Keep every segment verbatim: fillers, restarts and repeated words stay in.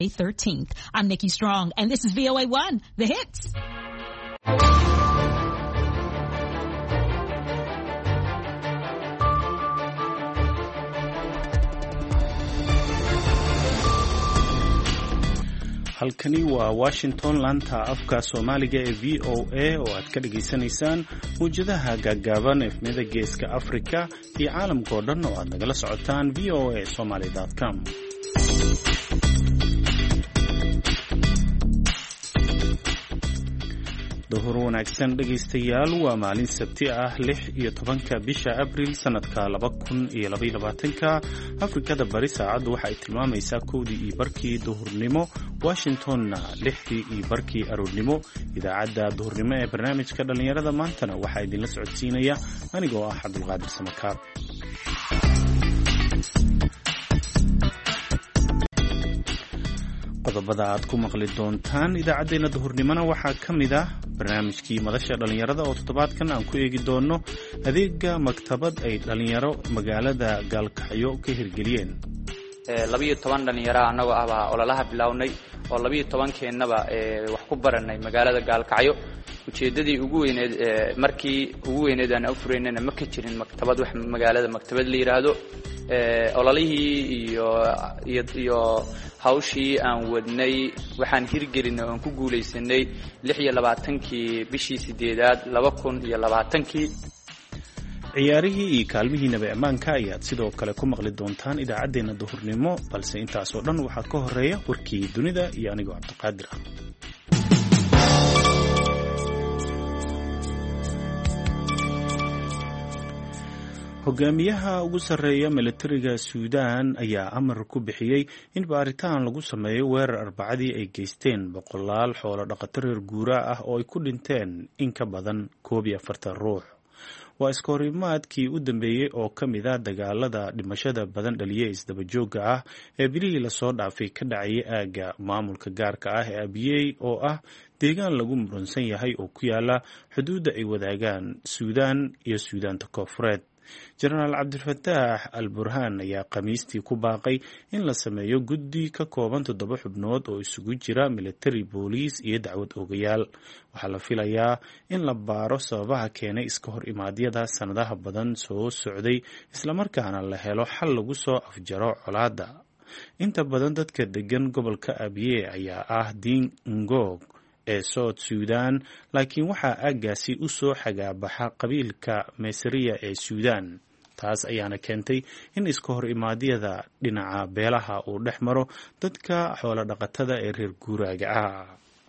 May thirteenth. I'm Nikki Strong, and this is V O A one, The Hits. halkani waa Washington, laanta afka Soomaaliga ee V O A oo aad ka dhageysanaysaan muujadaha gaagaaban efmida geeska Afrika iyo caalamka oo dhan oo aad nagala socotaan v o a somali dot com. duhur wanaagsan dhegaystayaal, waa maalin sabti ah lix iyo tobanka bisha abriil sanadka laba kun iyo laba iyo labaatanka. Afrikada bari saacaddu waxa ay tilmaamaysaa kowdii iyo barkii duhurnimo, Washingtonna lixdii iyo barkii aroornimo. idaacadda duhurnimo ee barnaamijka dhalinyarada maantana waxaa idinla socodsiinaya anigoo ah Cabdulqaadir Samakaab. qodobada aad ku maqli doontaan idaacadeena duhurnimona waxaa ka mid ah barnaamijkii madasha dhalinyarada oo toddobaadkan aan ku eegi doono adeega maktabad ay dhalinyaro magaalada Gaalkacyo ka hirgeliyeen. labiyo toban dhalinyaro anagoo ah baa ololaha bilownay oo labiyo toban keenaba wax ku baranay magaalada Gaalkacyo. ujeedadii ugu weyneed markii ugu weyneed aan afreynayna ma ka jirin maktabad wax magaalada maktabad la yiraahdo. ololihii iyo iyo hawshii aan wadnay waxaan hirgelinay oo aan ku guuleysanay lix iyo labaatankii bishii sideedaad laba kun iyo labaatankii. ciyaarihii iyo kaalmihiinaba ammaanka ayaad sidoo kale ku maqli doontaan idaacadeena duhurnimo, balse intaas oo dhan waxaa ka horeeya warkii dunida iyo anigoo Cabdiqaadir ah. hogaamiyaha ugu sarreeya militariga Suudaan ayaa amar ku bixiyey in baaritaan lagu sameeyo weerar Arbacadii ay geysteen boqolaal xoolo dhaqato reer guura ah oo ay ku dhinteen in ka badan koob iyo afartan ruux. waa iskahorimaadkii u dambeeyey oo ka mid ah dagaalada dhimashada badan dhaliyay isdaba joogga ah ee bilihii lasoo dhaafay ka dhacayay aagga maamulka gaarka ah ee Abyei oo ah deegaan lagu muransan yahay oo ku yaala xuduudda ay wadaagaan Suudaan iyo Suudaanta Koonfureed. Jenaraal Cabdilfataax Al-Burhaan ayaa Khamiistii ku baaqay in la sameeyo guddi ka kooban toddoba xubnood oo isugu jira military, booliis iyo dacwad oogayaal. waxaa la filayaa in la baaro sababaha keenay iska hor imaadyada sanadaha badan soo socday, islamarkaana la helo xal lagu soo afjaro colaadda. inta badan dadka degan gobolka Abyei ayaa ah Diin Ngoog ee South Sudan, laakiin waxaa aaggaasi u soo xagaabaxa qabiilka Meesariya ee Suudaan. taas ayaana keentay in iska hor imaadyada dhinaca beelaha uu dhex maro dadka xoolo dhaqatada ee reer guuraaga ah.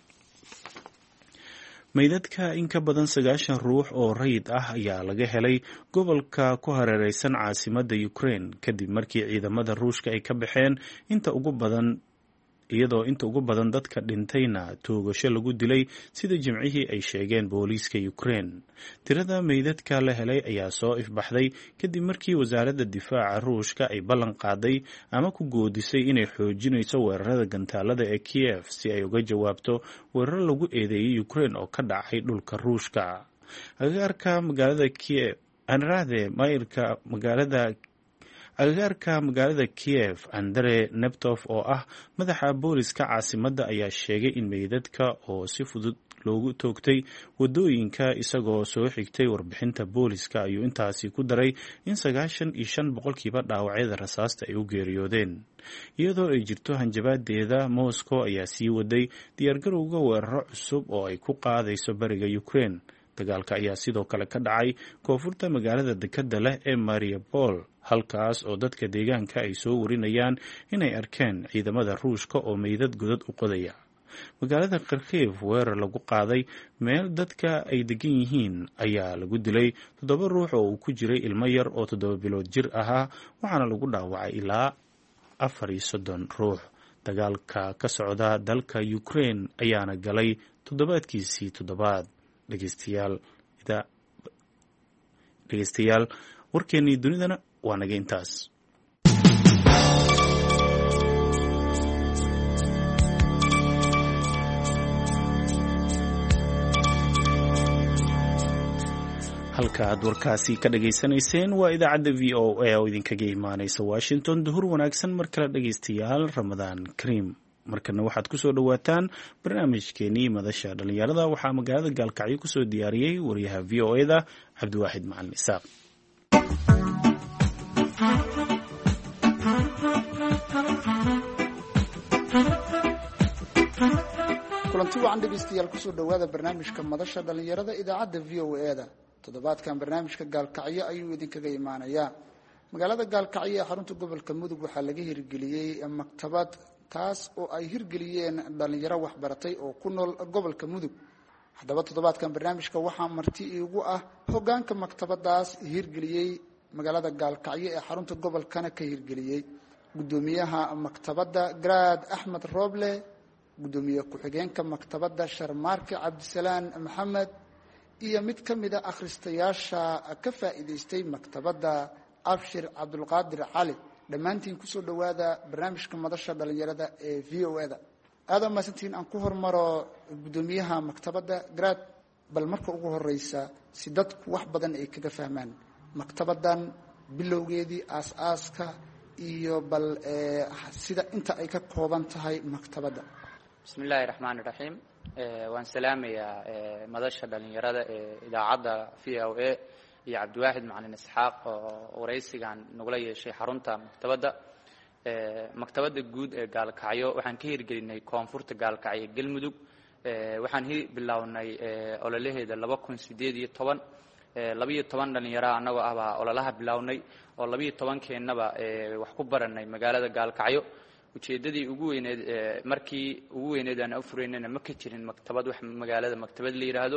meydadka in ka badan sagaashan ruux oo rayid ah ayaa laga helay gobolka ku hareereysan caasimadda Ukraine kadib markii ciidamada Ruushka ay ka baxeen inta ugu badan iyadoo inta ugu badan dadka dhintayna toogasho lagu dilay sida jimcihii ay sheegeen booliiska Ukraine. tirada meydadka la helay ayaa soo ifbaxday kadib markii wasaaradda difaaca Ruushka ay ballan qaaday ama ku goodisay inay xoojinayso weerarada gantaalada ee Kiev si ay uga jawaabto weerar lagu eedeeyay Ukraine oo ka dhacay dhulka Ruushka. agagaarka magaalada Kiev anraade mayrka magaalada agagaarka magaalada Kiev, Andrei Neptov oo ah madaxa booliska caasimadda ayaa sheegay in meydadka oo si fudud loogu toogtay wadooyinka. isagoo soo xigtay warbixinta booliska ayuu intaasi ku daray in sagaashan iyo shan boqolkiiba dhaawacyada rasaasta ay u geeriyoodeen. iyadoo ay jirto hanjabaadeeda, Moscow ayaa sii waday diyaargarowga weeraro cusub oo ay ku qaadayso bariga Ukraine. dagaalka ayaa sidoo kale ka dhacay koonfurta magaalada dekedda leh ee Mariupol, halkaas oo dadka deegaanka ay soo warinayaan inay arkeen ciidamada Ruushka oo meydad godad u qodaya. magaalada Kharkiv, weerar lagu qaaday meel dadka ay degan yihiin, ayaa lagu dilay toddoba ruux oo uu ku jiray ilmo yar oo toddoba bilood jir ahaa, waxaana lagu dhaawacay ilaa afar iyo soddon ruux. dagaalka ka socda dalka Ukraine ayaana galay toddobaadkiisii toddobaad. dhegeystayaal dhegeystayaal warkeennii dunidana waa naga intaas. halka aad warkaasi ka dhageysanayseen waa idaacadda V O A oo idinkaga imaanaysa Washington. duhur wanaagsan mar kale dhegeystayaal, Ramadaan Kariim. markana waxaad kusoo dhawaataan barnaamijkeenii madasha dhalinyarada waxaa magaalada gaalkacyo kusoo diyaariyey wariyaha v o e da cabdiwaaxid macalin isaaq. kulanti wacan dhegeystayaal kusoo dhawaada barnaamijka madasha dhalinyarada idaacadda v o e da. toddobaadkan barnaamijka gaalkacyo ayuu idinkaga imaanayaa. magaalada gaalkacyo ee xarunta gobolka mudug waxaa laga hirgeliyey maktabad taas oo ay hirgeliyeen dhalinyaro waxbaratay oo ku nool gobolka mudug. haddaba toddobaadkan barnaamijka waxaa marti iigu ah hogaanka maktabadaas hirgeliyey magaalada gaalkacyo ee xarunta gobolkana ka hirgeliyey gudoomiyaha maktabadda garaad axmed rooble, gudoomiye ku-xigeenka maktabadda sharmaarke cabdisalaan maxamed iyo mid ka mid a akhristayaasha ka faa'iidaystay maktabadda abshir cabdulqaadir cali. dhammaantiin kusoo dhawaada barnaamijka madasha dhalinyarada ee v o e da. aada mahadsantiin. aan ku hormaro gudoomiyaha maktabadda garaad, bal marka ugu horeysa si dadku wax badan ay kaga fahmaan maktabaddan bilowgeedii aas-aaska iyo bal sida inta ay ka kooban tahay maktabadda. bismi illaahi raxmaan iraxiim. waan salaamayaa madasha dhalinyarada ee idaacadda v o e iyo cabdiwaaxid macalin isxaaq oo waraysigan nagula yeeshay xarunta maktabadda. maktabadda guud ee gaalkacyo waxaan ka hirgelinay koonfurta gaalkacyo galmudug. waxaan bilownay ololaheeda laba kun sideed iyo toban labiiyo toban dhalinyara annagoo ah baa ololaha bilownay oo labiiyo tobankeennaba wax ku baranay magaalada gaalkacyo. ujeeddadii ugu weyneed markii ugu weyneed aan afuraynana ma ka jirin maktabad wax magaalada maktabad la yidhaahdo.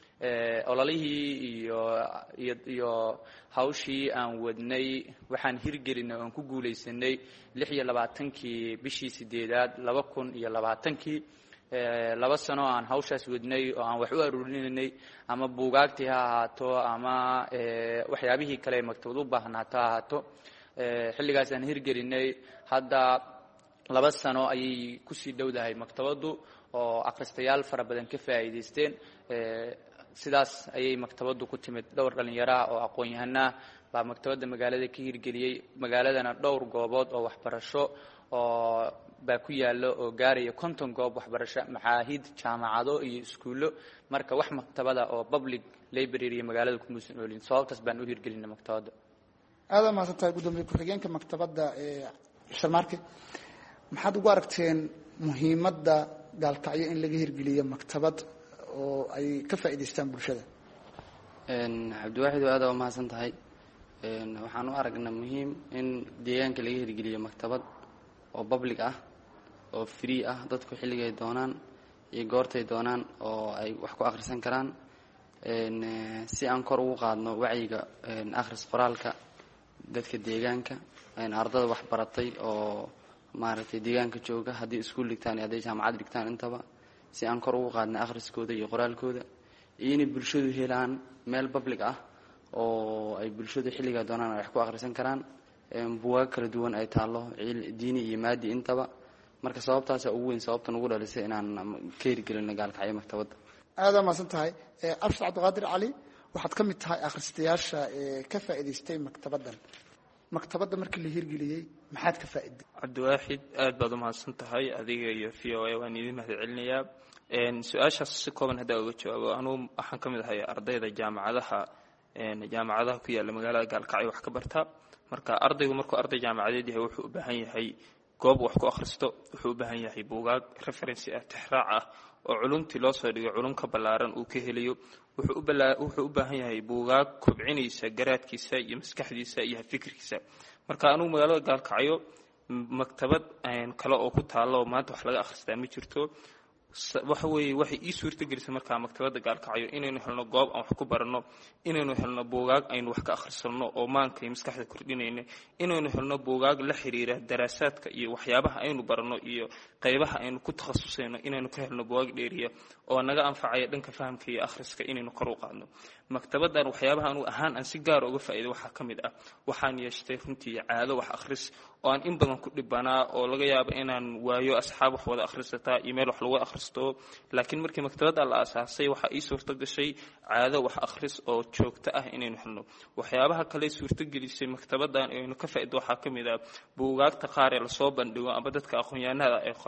ololihii iyo iyo iyo hawshii aan wadnay waxaan hirgelinay oon ku guulaysanay lix iyo labaatankii bishii sideedaad laba kun iyo labaatankii. laba sano aan hawshaas wadnay oo aan wax u aruurinay ama buugaagtii ha ahaato ama waxyaabihii kale maktabad u baahnaato ha ahaato. xilligaas aan hirgelinay. hadda laba sano ayay kusii dhowdahay maktabaddu oo akhristayaal fara badan ka faa'iidaysteen. sidaas ayay maktabaddu ku timid. dhowr dhalinyaraha oo aqoon-yahanah baa maktabadda magaalada ka hirgeliyey. magaaladana dhowr goobood oo waxbarasho oo baa ku yaalo oo gaaraya konton goob waxbarasho, maxaahid, jaamacado iyo iskuullo. marka wax maktabada oo public library magaalada kumuusan oolin. sababtaas baan u hirgelinay maktabadda. aada mahadsan tahay gudoomiye ku-xigeenka maktabadda ee sharmaarke. maxaad ugu aragteen muhiimadda gaalkacyo in laga hirgeliyo maktabad oo ay ka faa'iidaystaan bulshada? cabdiwaaxid aad waa mahadsan tahay. waxaan u aragnaa muhiim in deegaanka laga hirgeliyo maktabad oo public ah oo free ah, dadku xilligay doonaan iyo goortay doonaan oo ay wax ku akhrisan karaan, si aan kor ugu qaadno wacyiga akhris qoraalka dadka deegaanka, ardada wax baratay oo maaragtay deegaanka jooga, haddii iskuul dhigtaan iyo hadday jaamacad dhigtaan intaba, si aan kor ugu qaadna akhriskooda iyo qoraalkooda, iyo inay bulshadu helaan meel public ah oo ay bulshadu xilligaa doonaan ay wax ku akhrisan karaan, buugaag kala duwan ay taallo diini iyo maadi intaba. marka sababtaasa ugu weyn sababtan ugu dhalisay inaan ka hirgelino gaalkacyo maktabadda. aada mahadsan tahay. abshir cabdiqaadir cali, waxaad ka mid tahay akhristayaasha ee ka faa'iidaystay maktabaddan. maktabadda markii la hirgeliyey maxaad ka faa'iiday? cabdiwaaxid aad baad u mahadsan tahay. adiga iyo v o a waan idin mahad celinayaa. su-aashaas si kooban haddaa uga jawaabo, anugu waxaan ka mid ahay ardayda jaamacadaha jaamacadaha ku yaalla magaalada gaalkacyo wax ka barta. marka ardaygu markuu arday jaamacadeed yahay wuxuu u baahan yahay goob wax ku akhristo, wuxuu u baahan yahay buugaag referency ah, tixraac ah oo culumtii loo soo dhigo culum ka ballaaran uu ka helayo. wuxuu u wuxuu u baahan yahay buugaag kobcinaysa garaadkiisa iyo maskaxdiisa iyo fikirkiisa. marka anugu magaalada gaalkacyo maktabad kale oo ku taalo maanta wax laga akhristaa ma jirto. waxa weeye waxay ii suurtagelisay markaa maktabadda gaalkacyo inaynu helno goob aan wax ku baranno, inaynu helno buugaag aynu wax ka akhrisanno oo maanka iyo maskaxda kordhinayna, inaynu helno buugaag la xiriira daraasaadka iyo waxyaabaha aynu baranno iyo qaybaha aynu ku takhasusayno, inaynu ka helno buugaag dheeriya oo naga anfacaya dhanka fahamka iyo akhriska inaynu kor u qaadno. maktabaddan waxyaabaha anu ahaan aan si gaara uga faa'iiday waxaa ka mid ah, waxaan yeeshtay runtii caado wax akhris oo aan in badan ku dhibanaa oo laga yaabo inaan waayo asxaab wax wada akhrisataa iyo meel wax lagu akhristo. laakiin markii maktabadda la aasaasay waxaa ii suurto gashay caado wax akhris oo joogto ah inaynu helno. waxyaabaha kale suurtogelisay maktabaddan aynu ka faa'iido waxaa ka mid ah buugaagta qaar ee lasoo bandhigo ama dadka aqoon-yahanada ay qoraan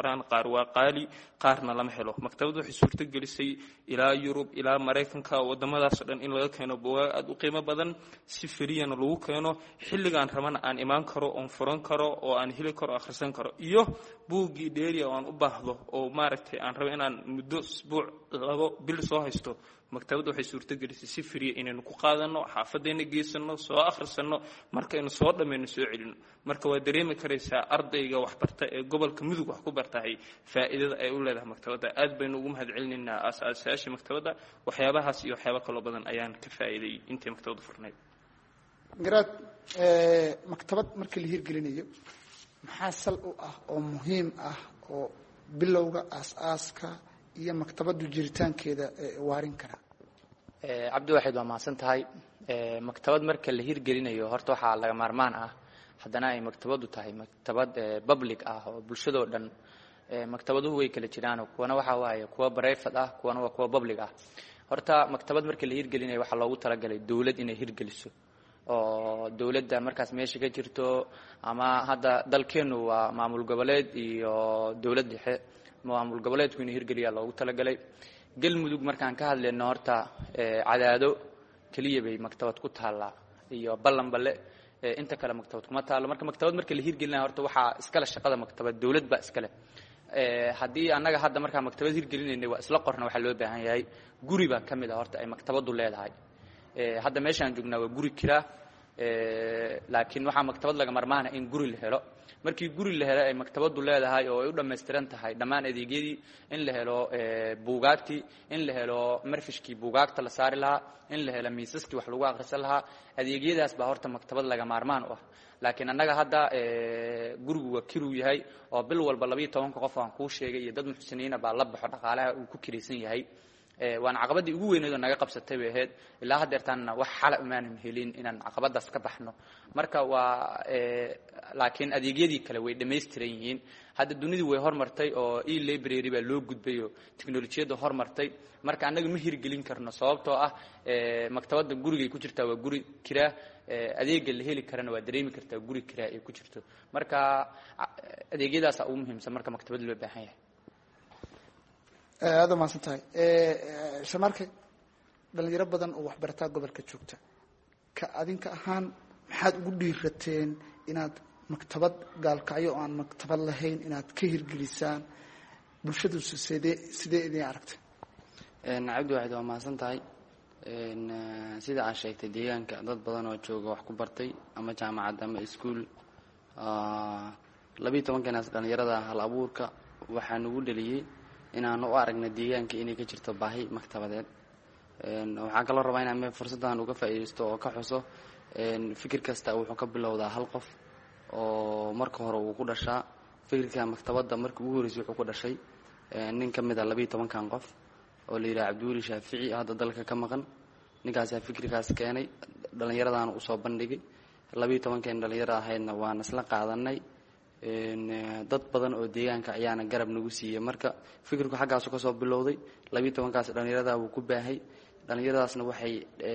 karaan, qaar waa qaali, qaarna lama helo. Maktabaddu waxay suurto gelisay ilaa Yurub ilaa Mareykanka wadamadaas oo dhan in laga keeno buugaag aad u qiimo badan si firiyana lagu keeno, xilligaan rabana aan imaan karo, oon furan karo, oo aan heli karo, akhrisan karo. Iyo buuggii dheeriya oo aan u baahdo oo maaragtay aan rabo inaan muddo isbuuc labo bil soo haysto, maktabaddu waxay suurto gelisay si firiya inaynu ku qaadano, xaafadeena geysano, soo akhrisano, markaynu soo dhammayno soo celino. Marka waa dareemi karaysaa ardayga wax barta ee gobolka Mudug wax ku bartahay faa'iidada ay u leedahay maktabadda. Aad baynu ugu mahadcelinaynaa aasaasayaasha maktabadda. waxyaabahaas iyo waxyaabo kaloo badan ayaan ka faa'iiday intii maktabaddu furnayd. garaad maktabad markii la hirgelinayo maxaa sal u ah oo muhiim ah oo bilowga aas-aaska iyo maktabaddu jiritaankeeda waarin kara? cabdi waxayd waa mahadsan tahay. maktabad marka la hirgelinayo horta waxaa laga maarmaan ah haddana ay maktabaddu tahay maktabad public ah oo bulshadoo dhan. maktabaduhu way kala jiraan, kuwana waxa waaye kuwa private ah, kuwana waa kuwa public ah. horta maktabad marka la hirgelinayo waxaa loogu talagalay dawlad inay hirgeliso, oo dawladda markaas meesha ka jirto, ama hadda dalkeenu waa maamul goboleed iyo dawlad dhexe. maamul goboleedku inuu hirgeliyaa loogu talagalay. galmudug markaan ka hadlayno horta cadaado keliya bay maktabad ku taallaa iyo ballanballe, inta kale maktabad kuma taallo. marka maktabad marka la hirgelinaya horta waxaa iskale shaqada maktabad, dawlad baa iskale. haddii annaga hadda markaa maktabad hirgelinaynay waa isla qorna, waxaa loo baahan yahay guri baa ka mid a horta ay maktabaddu leedahay. hadda meeshaan joognaa waa guri kiraa, laakiin waxaa maktabad laga marmaana in guri la helo. markii guri la helo ay maktabaddu leedahay oo ay u dhammaystiran tahay dhammaan adeegyadii, in la helo buugaagtii, in la helo marfishkii buugaagta la saari lahaa, in la helo miisaskii wax lagu akhrisan lahaa, adeegyadaas baa horta maktabad laga maarmaan u ah. laakiin annaga hadda gurigu waa kiruu yahay oo bil walba labayo tobanka qof aan kuu sheegay iyo dad muxsiniina baa la baxo dhaqaalaha uu ku kiraysan yahay. waana caqabadii ugu weyneed oo naga qabsatay bay ahayd. ilaa haddeertaanna wax xala umaanan helin inaan caqabadaas ka baxno. marka waa laakiin adeegyadii kale way dhammaystiran yihiin. hadda dunidu way hormartay oo e-library baa loo gudbay oo teknolojiyadda hormartay. marka annaga ma hirgelin karno sababtoo ah maktabadda gurigay ku jirtaa waa guri kiraa, adeega la heli karana waa dareemi kartaa guri kiraa ay ku jirto. marka adeegyadaasa ugu muhiimsan marka maktabad loo baahan yahay. aada umahadsan tahay. shamarke dhalinyaro badan oo waxbarataa gobolka joogta, ka adinka ahaan maxaad ugu dhiirateen inaad maktabad gaalkacyo oo aan maktabad lahayn inaad ka hirgelisaan? bulshadu sidee sidee idin aragtay? cabdi waxayd waa mahadsan tahay. sida aad sheegtay deegaanka dad badan oo jooga wax ku bartay ama jaamacad ama iskuol. labiiyo tobankeenaas dhalinyarada hal abuurka waxaa nagu dhaliyey inaan u aragna deegaanka inay ka jirto baahi maktabadeed. waxaan kaloo rabaa inaan fursaddan uga faa'iidaysto oo ka xuso fikir kasta wuxuu ka bilowdaa hal qof oo marka hore uu ku dhashaa. fikirka maktabadda markii ugu horreysay wuxuu ku dhashay nin ka mid a labiiyo tobankan qof oo la yidhaha cabdiweli shaafici, hadda dalka ka maqan. ninkaasaa fikirkaas keenay, dhallinyaradaana usoo bandhigay. labiiyo tobankeen dhallinyarada ahaydna waan isla qaadanay. dad badan oo deegaanka ayaana garab nagu siiyey. marka fikirku xaggaasu kasoo bilowday. labiiyo tobankaas dhallinyaradaa wuu ku baahay. dhallinyaradaasna waxay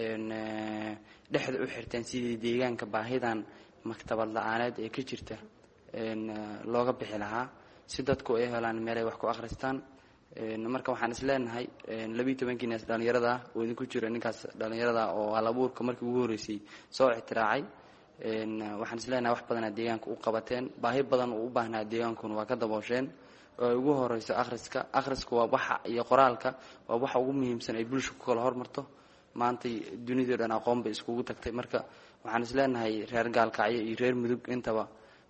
dhexda u xirteen sidii deegaanka baahidan maktabad la-aaneed ee ka jirta looga bixi lahaa, si dadku ay helaan meelay wax ku akhristaan. marka waxaan is leenahay labiiyo tobankiinaas dhallinyarada oo idinku jira ninkaas dhallinyarada oo hal abuurka markii ugu horreysay soo ixtiraacay. waxaan is leenahay wax badanaa deegaanka u qabateen, baahi badan uu u baahnaa deegaankuna waa ka daboosheen. oo ay ugu horeyso akhriska. akhrisku waa waxa iyo qoraalka waa waxa ugu muhiimsan ay bulsha ku kala hormarto. maantay dunidao dhan aqoon bay iskugu tagtay. marka waxaan is leenahay reer gaalkacyo iyo reer mudug intaba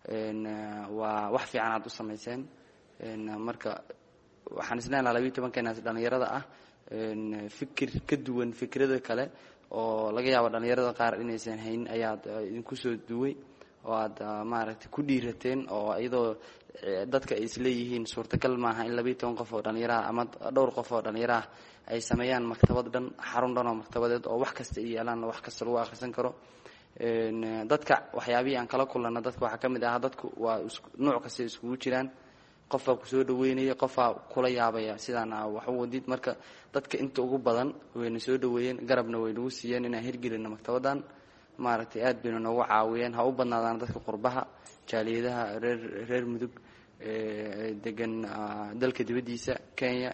waa wax fiican aad u samayseen. marka waxaan is leenahay labiiyo tobankeenaas dhallinyarada ah fikir ka duwan fikrada kale oo laga yaabo dhallinyarada qaar inaysan haynin ayaad idinku soo duway oo aad maaragtay ku dhiirateen. oo iyadoo dadka ay isleeyihiin suurtagal maaha in labiiyo toban qof oo dhallinyaraha ama dhowr qof oo dhallinyaraha ay sameeyaan maktabad dhan, xarun dhan oo maktabadeed oo wax kasta ay yeelaan, wax kasta lagu akhrisan karo. dadka waxyaabihii aan kala kulanna dadka waxaa ka mid ah dadku waa nooc kasta iskugu jiraan. qofaa kusoo dhaweynaya, qofaa kula yaabaya sidaan wax u wadid. marka dadka inta ugu badan wayna soo dhaweeyeen, garabna way nagu siiyeen inaan hirgelino maktabaddan. maaragtay aad bayna noogu caawiyeen. ha u badnaadaan dadka qurbaha, jaaliyadaha reer reer mudug, degan dalka dibaddiisa kenya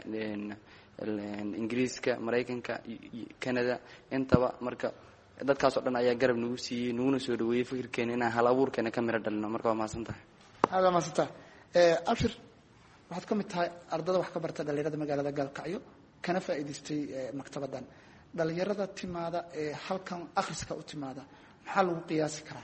ingiriiska maraykanka canada intaba marka dadkaasoo dhan ayaa garab nagu siiyey naguna soo dhaweeyey fikirkeena inaan hal abuurkeena ka miro dhalino marka waa mahadsan tahay aad waa mahadsan tahay abshir waxaad ka mid tahay ardada wax ka barta dhalinyarada magaalada gaalkacyo kana faa'iidaystay maktabaddan dhalinyarada timaada ee halkan akhriska u timaada maxaa lagu qiyaasi karaa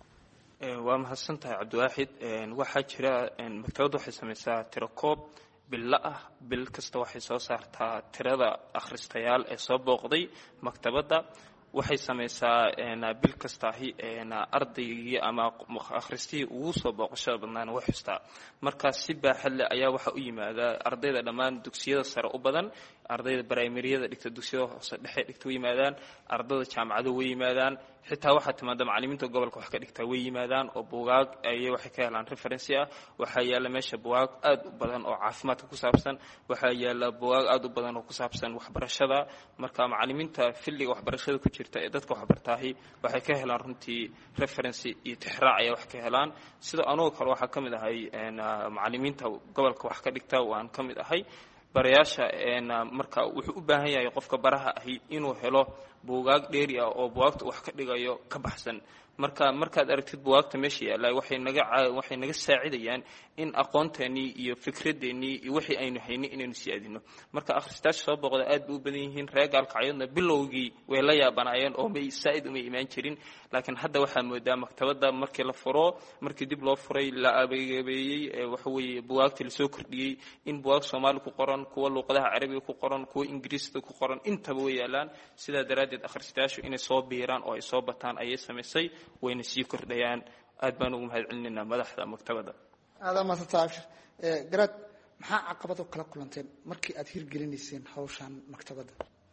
waa mahadsan tahay cabdiwaaxid waxaa jira maktabadda waxay samaysaa tiro koob billa ah bil kasta waxay soo saartaa tirada akhristayaal ee soo booqday maktabadda waxay samaysaa bil kastaahi ardaygii ama akhristihii ugu soo booqashada badnaana way xustaa markaas si baaxad leh ayaa waxaa u yimaada ardayda dhammaan dugsiyada sare u badan ardayda brimariyada dhigta dugsiyada hoose dhexe dhigta way yimaadaan ardayda jaamacado way yimaadaan xitaa waxaa timaada macallimiinta gobolka wax ka dhigtaa way yimaadaan oo buugaag ayay waxay ka helaan referency ah waxaa yaalla meesha buugaag aad u badan oo caafimaadka ku saabsan waxaa yaalla buugaag aad u badan oo ku saabsan waxbarashada marka macallimiinta filliga waxbarashada ku jirta ee dadka waxbartaahi waxay ka helaan runtii referency iyo tixraac ayay wax ka helaan sida anoo kale waxaa ka mid ahay macallimiinta gobolka wax ka dhigta waan ka mid ahay barayaasha marka wuxuu u baahan yahay qofka baraha ahi inuu helo buugaag dheeri ah oo buugaagta wax ka dhigayo ka baxsan marka markaad aragtid buugaagta meesha yaalla waxay naga waxay naga saacidayaan in aqoonteennii iyo fikradeennii iyo wixii aynu haynay inaynu siyaadino marka akhristayaasha soo booqda aad bay u badan yihiin reer gaalkacyadna bilowgii way la yaabanaayeen oo may saa'id umay imaan jirin laakiin hadda waxaa moodaa maktabadda markii la furo markii dib loo furay la abeegabeeyey waxa weeye buugaagtii lasoo kordhiyey in buugaag soomaali ku qoran kuwa luuqadaha carabiga ku qoran kuwa ingiriisda ku qoran intaba way yaalaan sidaa daraaddeed akhristayaashu inay soo biiraan oo ay soo bataan ayay samaysay wayna sii kordhayaan aad baan ugu mahad celinaynaa madaxda maktabadda aada maasanta abshir garaad maxaa caqabado kala kulanteen markii aad hirgelinayseen hawshan maktabadda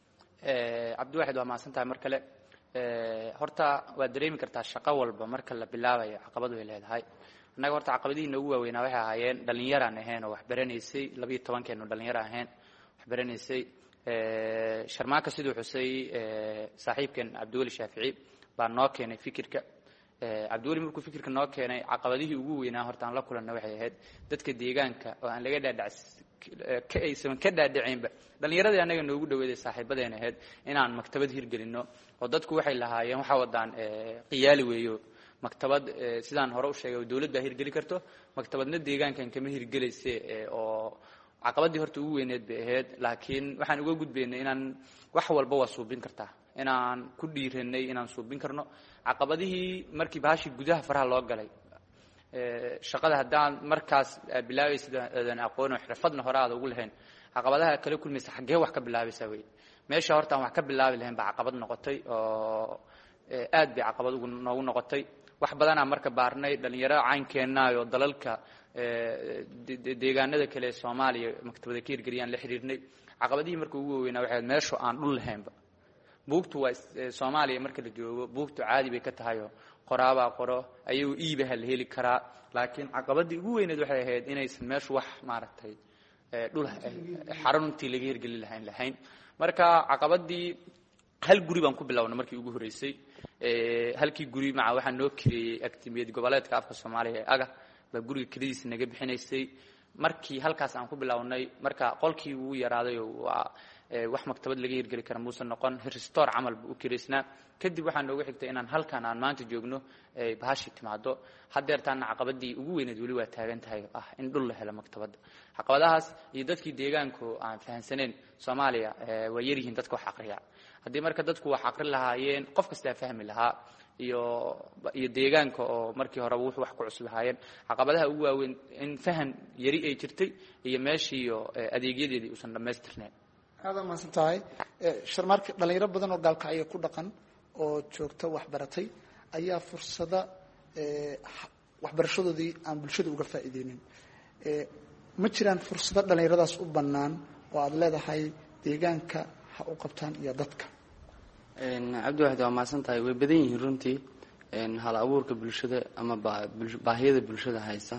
cabdiwaxid waa mahadsan tahay mar kale horta waad dareemi kartaa shaqo walba marka la bilaabayo caqabad way leedahay annaga horta caqabadihii noogu waaweynaa waxay ahaayeen dhallinyaraan ahayn oo wax baranaysay labiyo tobankeenu dhallinyaro ahayn wax baranaysay sharmaaka siduu xusay saaxiibkan cabdiweli shaafici baa noo keenay fikirka cabdiweli markuu fikirka noo keenay caqabadihii ugu weynaa horta aan la kulanna waxay ahayd dadka deegaanka oo aan laga dhaadhac ka aysan ka dhaadhacaynba dhallinyaradii annaga noogu dhaweeday saaxiibadeena ahayd inaan maktabad hirgelino oo dadku waxay lahaayeen waxaa wadaan qiyaali weeyo maktabad sidaan hore u sheegay dawlad baa hirgeli karto maktabadna deegaankan kama hirgelayse oo caqabadii horta ugu weyneed bay ahayd laakiin waxaan uga gudbaynay inaan wax walba waa suubin kartaa inaan ku dhiiranay inaan suubin karno caqabadihii markii bahashii gudaha faraha loo galay shaqada haddaan markaas bilaabaysid aadan aqoon xirfadna hore aad ugu lahayn caqabadaha kala kulmaysa xaggee wax ka bilaabaysaa wey meesha horta aan wax ka bilaabi lahayn baa caqabad noqotay oo aad bay caqabad ugu noogu noqotay wax badanaa marka baarnay dhallinyaro caynkeenaayo dalalka deegaanada kale ee soomaaliya maktabada ka hirgeliyaan la xiriirnay caqabadihii marka ugu waaweynaa waxay ahayd meeshu aan dhul lahaynba buugtu waa soomaaliya marka la joogo buugtu caadi bay ka tahayoo qoraabaa qoro ayagoo iibaha la heli karaa laakiin caqabadii ugu weyneed waxay ahayd inaysan meeshu wax maaragtay dhul xaruntii laga hirgelin lahayn lahayn marka caqabadii hal guri baan ku bilownay markii ugu horeysay halkii guri maca waxaa noo kireeyey aktimiyad goboleedka afka soomaaliya ee aga baa guriga keladiisa naga bixinaysay markii halkaas aan ku bilownay marka qolkii uu yaraaday waa wax maktabad laga hirgeli kara muusan noqon restore camal buu u kireysnaa kadib waxaa noogu xigtay inaan halkan aan maanta joogno bahashi timaado haddeertaana caqabadii ugu weyneed weli waa taagan tahay ah in dhul la helo maktabadda caqabadahaas iyo dadkii deegaanku aan fahansaneyn soomaaliya waa yaryihiin dadka wax aqriya haddii marka dadku wax aqri lahaayeen qof kastaa fahmi lahaa iyo iyo deegaanka oo markii horeba wuxuu wax ku cusub lahaayeen caqabadaha ugu waaweyn in fahan yari ay jirtay iyo meeshii iyo adeegyadeedii uusan dhammaystirnayn aada mahadsan tahay sharmaarka dhalinyaro badan oo gaalkacyo ku dhaqan oo joogta waxbaratay ayaa fursada waxbarashadoodii aan bulshada uga faa'iideynin ma jiraan fursado dhalinyaradaas u bannaan oo aada leedahay deegaanka ha u qabtaan iyo dadka cabdiwaxid waa mahadsan tahay way badan yihiin runtii hal abuurka bulshada ama baahiyada bulshada haysa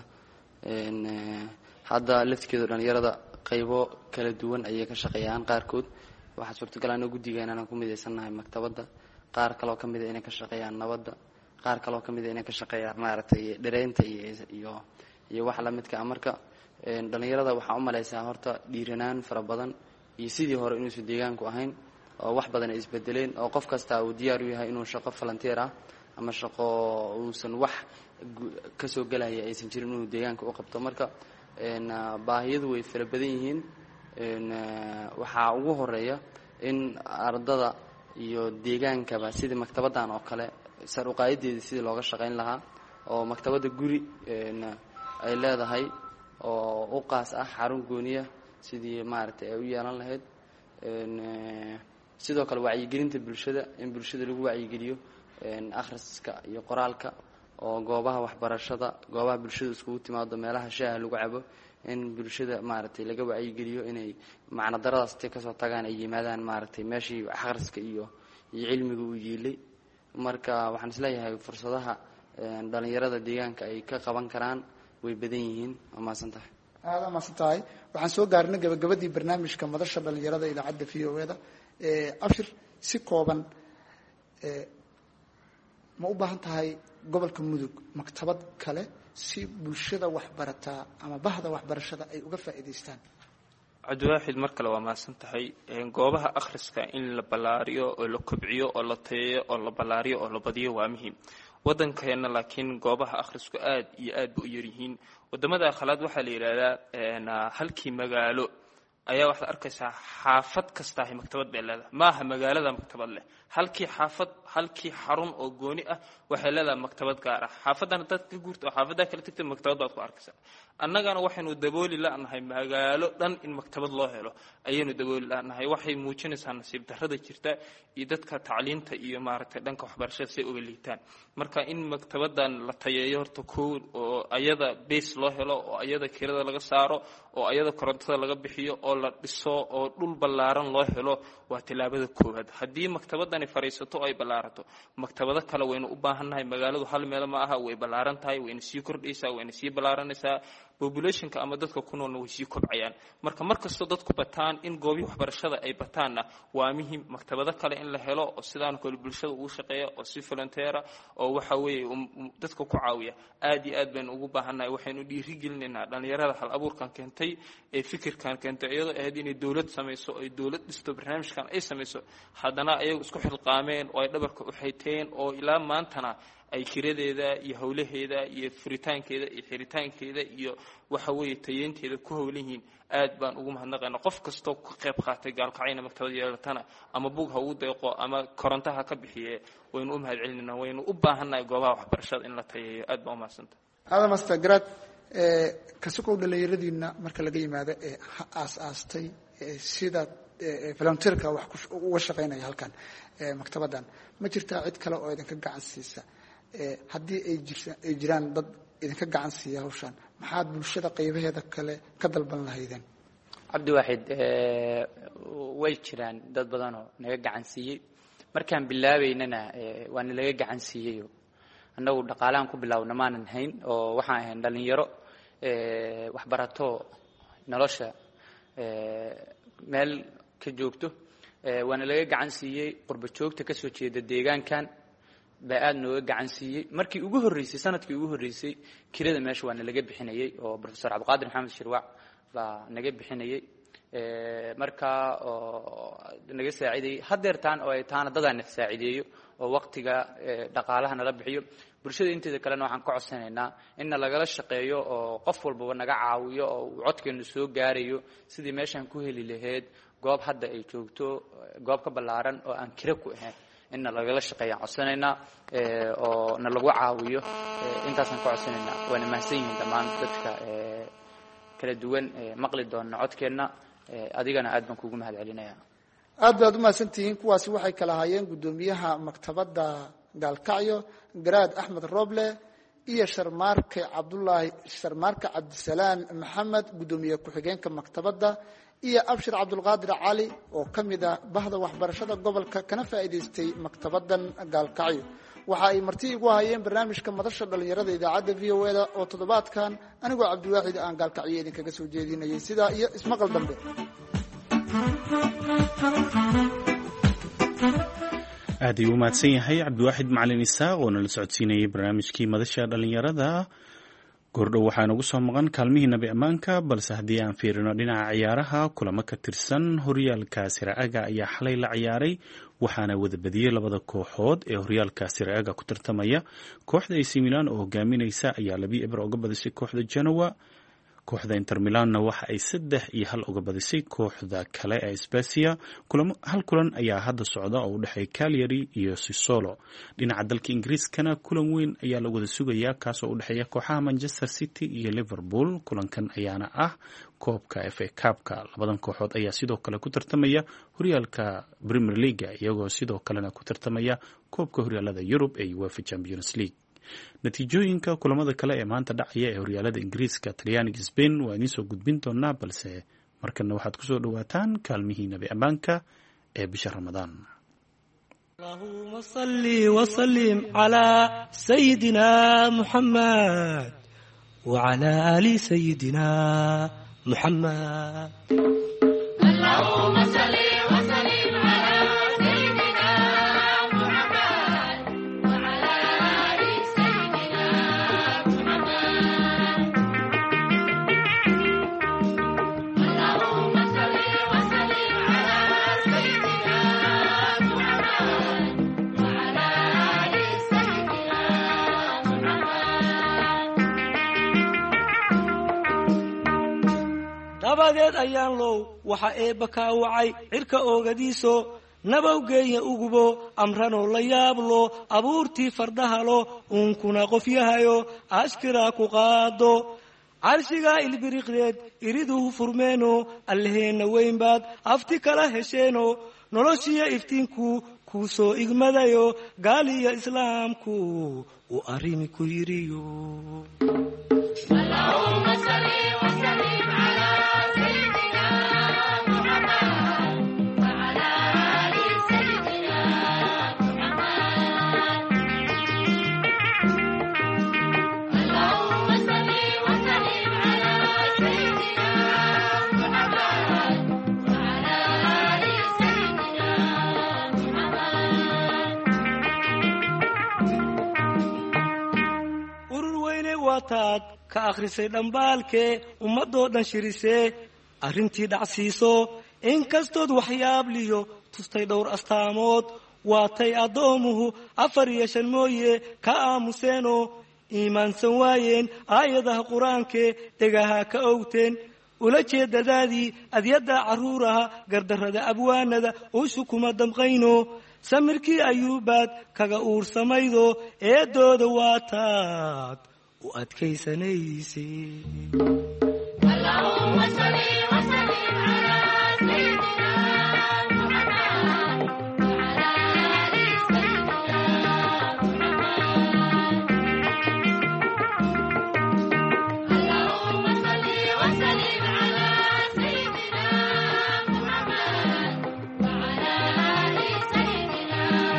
hadda laftigeeda dhalinyarada qaybo kala duwan ayay ka shaqeeyaan qaarkood waxaa suurtagal anoo guddigeena inaan ku midaysannahay maktabadda qaar kaloo ka mida inay ka shaqeeyaan nabadda qaar kaloo ka mida inay ka shaqeeyaan maaragtay dhireynta iyo iyo wax la midka ah. Marka dhalinyarada waxaa u malaysaa horta dhiiranaan fara badan iyo sidii hore inuusan deegaanku ahayn oo wax badan ay isbedeleen oo qof kasta uu diyaar u yahay inuu shaqo volunteer ah ama shaqo uusan wax ka soo galaya aysan jirin inuu deegaanka u qabto. Marka baahiyadu way fara badan yihiin. waxaa ugu horeeya in ardada iyo deegaankaba sidii maktabadan oo kale sar u qaa'ideeda sidii looga shaqayn lahaa oo maktabada guri ay leedahay oo u qaas ah xarun gooniya sidii maaragtay ay u yeelan lahayd. sidoo kale wacyigelinta bulshada in bulshada lagu wacyigeliyo akhriska iyo qoraalka oo goobaha waxbarashada goobaha bulshada iskugu timaado meelaha shaaha lagu cabo in bulshada maaragtay laga wacyigeliyo inay macna daradaas intay kasoo tagaan ay yimaadaan maaragtay meeshii akhriska iyo iyo cilmiga u yiilay. marka waxaan isleeyahay fursadaha dhalinyarada deegaanka ay ka qaban karaan way badan yihiin. waa mahadsan tahay. aada mahadsan tahay. waxaan soo gaarnay gabagabadii barnaamijka madasha dhalinyarada idaacadda v o eda. abshir si kooban ma u baahan tahay gobolka mudug maktabad kale si bulshada waxbarataa ama bahda waxbarashada ay uga faa'iidaystaan? cabdiwaaxid mar kale waa mahadsan tahay. goobaha akhriska in la ballaariyo oo la kobciyo oo la tayeeyo oo la ballaariyo oo la badiyo waa muhiim. waddankeena laakiin goobaha akhrisku aad iyo aad ba u yaryihiin. wadamada khalaad waxaa la yidhaahdaa halkii magaalo ayaa waxaad arkaysaa xaafad kastaahi maktabad bay leedahay. maaha magaalada maktabad leh. halkii xaafad halkii xarun oo gooni ah waxay leedahay maktabad gaar ah. xaafadana dad ka guurta oo xaafaddaa kala tagta maktabad baad ku arkaysaa. annagana waxaynu dabooli la'nahay magaalo dhan in maktabad loo helo ayaynu dabooli la'nahay. waxay muujinaysaa nasiib darrada jirta iyo dadka tacliinta iyo maaragtay dhanka waxbarashada say uga liitaan. marka in maktabadan la tayeeyo horta kow oo ayada base loo helo oo ayada kirada laga saaro oo ayada korontada laga bixiyo oo la dhiso oo dhul ballaaran loo helo waa tilaabada koowaad. haddii maktabadani fariisato oo ay ballaarato maktabado kale waynu u baahannahay. magaaladu hal meel ma aha, way ballaaran tahay, wayna sii kordhaysaa, wayna sii ballaaranaysaa. populationka ama dadka ku noolna way sii kobcayaan. marka markastoo dadku bataan in goobii waxbarashada ay bataanna waa muhiim maktabado kale in la helo oo sidaan kale bulshada ugu shaqeeya oo si volunteer oo waxa weeye dadka ku caawiya. aad iyo aad baynu ugu baahannahay. waxaynu dhiirigelinaynaa dhalinyarada hal abuurkan keentay ee fikirkan keentay iyadoo ahayd inay dowlad samayso ay dowlad dhisto barnaamijkan ay samayso haddana ayagu isku xilqaameen oo ay dhabarka u xayteen oo ilaa maantana ay kiradeeda iyo howlaheeda iyo furitaankeeda iyo xiritaankeeda iyo waxa weeye tayeynteeda ku howlan yihiin. aad baan ugu mahadnaqaynaa qof kastoo ka qayb qaatay gaalkacayna maktabad yeelatana ama bug ha ugu deeqo ama korontaha ka bixiye waynu u mahad celinaynaa. waynu u baahannahay goobaha waxbarashada in la tayeeyo. aad baan u mahadsantah. aada master grad kasukow dhalinyaradiina marka laga yimaado ee aas-aastay sida volunteerka wax uga shaqaynaya halkan maktabadan ma jirtaa cid kale oo idinka gacan siisa? haddii ay jiraan dad idinka gacan siiya hawshaan maxaad bulshada qaybaheeda kale ka dalban lahaydeen? cabdiwaaxid way jiraan dad badanoo naga gacan siiyey. markaan bilaabaynana waana laga gacan siiyeyo annagu dhaqaalahan ku bilaawna maanan hayn oo waxaan ahayn dhalinyaro waxbarato nolosha meel ka joogto. waana laga gacan siiyey qurba joogta ka soo jeeda deegaankan baa aad nooga gacan siiyey. markii ugu horreysay sanadkii ugu horreysay kirada meesha waana laga bixinayey oo professor cabdiqaadir maxamed shirwac baa naga bixinayey. markaa oo naga saacideeyey hadeertaan oo ay taana dadaan na saacideeyo oo waqtiga dhaqaalaha nala bixiyo. bulshada inteeda kalena waxaan ka codsanaynaa inna lagala shaqeeyo oo qof walbaba naga caawiyo oo codkeenu soo gaarayo sidii meeshaan ku heli lahayd goob hadda ay joogto goob ka ballaaran oo aan kira ku ahayn inna lagala shaqeeyaan codsanaynaa oo na lagu caawiyo. intaasaan ka codsanaynaa. waana mahadsan yihiin dhammaan dadka kala duwan maqli doona codkeenna. adigana aad baan kuugu mahad celinayaa. aad baad u mahadsantihiin. kuwaasi waxay kala hayeen guddoomiyaha maktabadda gaalkacyo garaad axmed roble iyo sharmaarke cabdulaahi sharmaarke cabdisalaan maxamed guddoomiye ku-xigeenka maktabadda iyo abshir cabdulqaadir cali oo ka mid ah bahda waxbarashada gobolka kana faa'iidaystay maktabaddan gaalkacyo. waxa ay marti igu hayeen barnaamijka madasha dhalinyarada idaacadda v o eda oo toddobaadkan anigoo cabdiwaaxid aan gaalkacyo idinkaga soo jeedinayay sidaa iyo ismaqal dambe. aad ayuu u mahadsan yahay cabdiwaaxid macalin isaaq oo nala socodsiinayay barnaamijkii madasha dhalinyarada. goordhow waxaa nagu soo maqan kaalmihii nabi ammaanka balse haddii aan fiirino dhinaca ciyaaraha kulamo ka tirsan horyaalka siraaga ayaa xalay la ciyaaray waxaana wada badiyey labada kooxood ee horyaalka siraaga ku tartamaya. kooxda AC Milan oo hogaaminaysa ayaa labi eber uga badisay kooxda Genoa. kooxda Inter Milanna waxa ay saddex iyo hal uga badisay kooxda kale ee Spezia. kulamo hal kulan ayaa hadda socda oo u dhexeeya Cagliari iyo Sassuolo. dhinaca dalka Ingiriiskana kulan weyn ayaa la wada sugayaa kaasoo u dhexeeya kooxaha Manchester City iyo Liverpool. kulankan ayaana ah koobka F A Cup-ka. labadan kooxood ayaa sidoo kale ku tartamaya horyaalka Premier League iyagoo sidoo kalena ku tartamaya koobka horyaalada Yurub ee UEFA Champions League. natiijooyinka kulamada kale ee maanta dhacaya ee horyaalada Ingiriiska, Talyaaniga, Spain waa idiin soo gudbin doonaa balse markana waxaad ku soo dhawaataan kaalmihii nabi ammaanka ee bisha Ramadaan. اللهم صل وسلم على سيدنا محمد وعلى آل سيدنا محمد. اللهم صل وسلم على سيدنا محمد وعلى آل سيدنا محمد. اللهم صل وسلم على سيدنا محمد وعلى آل سيدنا محمد. dabadeed ayaan low waxa eebba kaa wacay cirka oogadiiso nabawgeeya ugubo amranoo la yaablo abuurtii fardahalo uunkuna qofyahayo ashkiraa ku qaado carshigaa ilbiriqdeed iriduhu furmeeno allaheenna weyn baad afti kala hesheeno noloshiya iftiinku kuu soo igmadayo gaaliya islaamku uu arrimi ku yiriyo. taad ka akhrisay dhambaalkee ummadoo dhan shirisee arrintii dhacsiiso inkastood waxyaabliyo tustay dhowr astaamood waatay addoomuhu afar iyo shan mooye ka aamuseenoo iimaansan waayeen aayadaha qur-aankee dhegaha ka owteen ula jeedadaadii adyadda carruuraha gardarrada abwaanada uushu kuma damqayno samirkii ayuubaad kaga uursamaydo eedooda waa taad u adkaysanayse. Allahumma salli wa sallim ala sayyidina Muhammad wa ala ali sayyidina Muhammad. Allahumma salli wa sallim ala sayyidina Muhammad wa ala ali sayyidina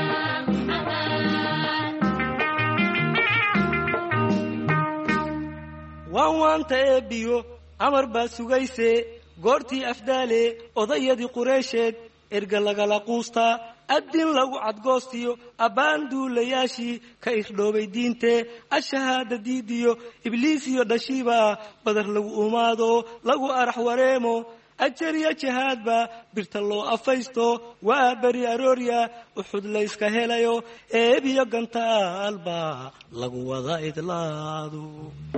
Muhammad. waan waanta eebbiyo amar baa sugayse goortii afdaale odayadii qureysheed erga lagala quustaa addin lagu cadgoostiyo abbaan duulayaashii ka irdhoobay diintee ashahaada diidiyo ibliis iyo dhashiiba badar lagu umaado lagu arax wareemo ajariya jihaadba birta loo afaysto waa beri aroorya uxud layska helayo eebiyo gantaalba lagu wada idlaado.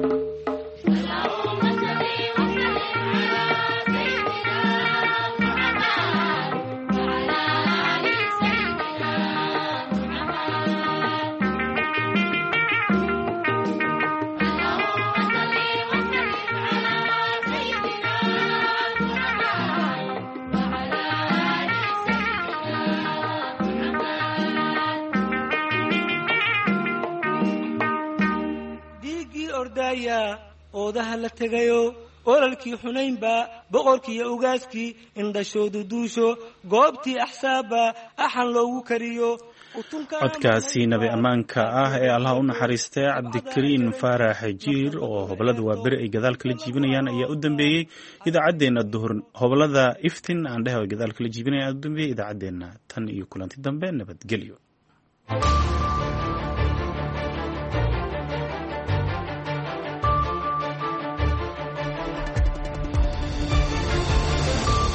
oodaha la tegayo olalkii xunaynba boqorkiiyo ugaaskii indhashoodu duusho goobtii axsaabba axan loogu kariyo. codkaasi nabi ammaanka ah ee allah u naxariistay cabdikariin faarax jiir oo hobolada waa beri ay gadaal kala jiibinayaan ayaa u dambeeyey idaacaddeenna duhur. hobolada iftin aan dheh ay gadaal kala jiibinayaan ayaa u dambeeyey idaacaddeenna tan iyo kulanti dambe nabadgelyo.